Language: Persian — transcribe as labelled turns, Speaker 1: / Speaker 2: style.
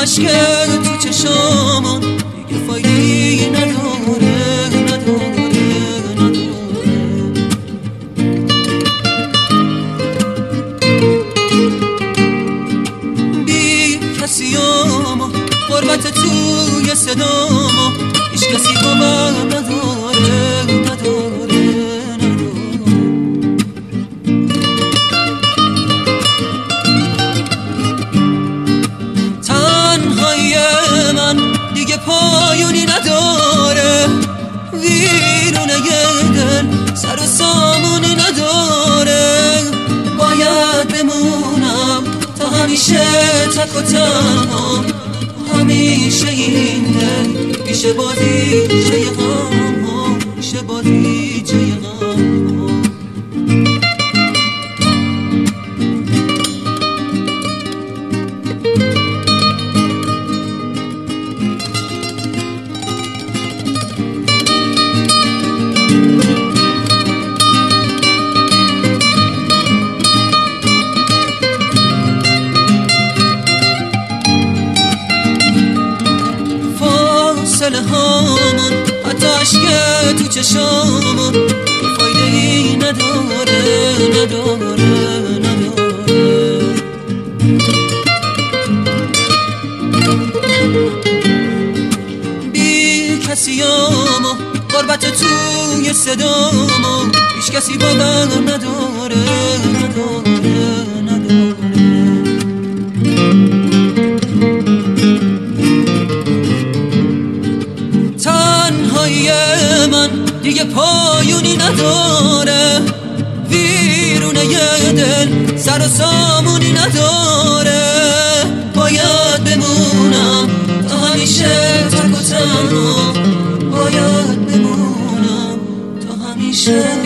Speaker 1: اشک تو چشامم دیگه فایده‌ای نداره. بی کسیامو غربت توی صدامو هیچ کسی با من نداره. تنهایی من دیگه پایونی نداره، ویرونه دل سر و سامونی نداره. باید بمونم تا همیشه تک و تنها، همیشه این دل میشه بازیچه غم، میشه بازیچه غم. فاصله هامون حتی اشک تو چشامون فایده‌ای نداره. بی کسیامو غربت توی صدامو هیچ کسی با من نداره. تنهایی من دیگه پایونی نداره، ویرونه دل سر و سامونی نداره. باید بمونم تا همیشه تک و تنها، باید بمونم تا همیشه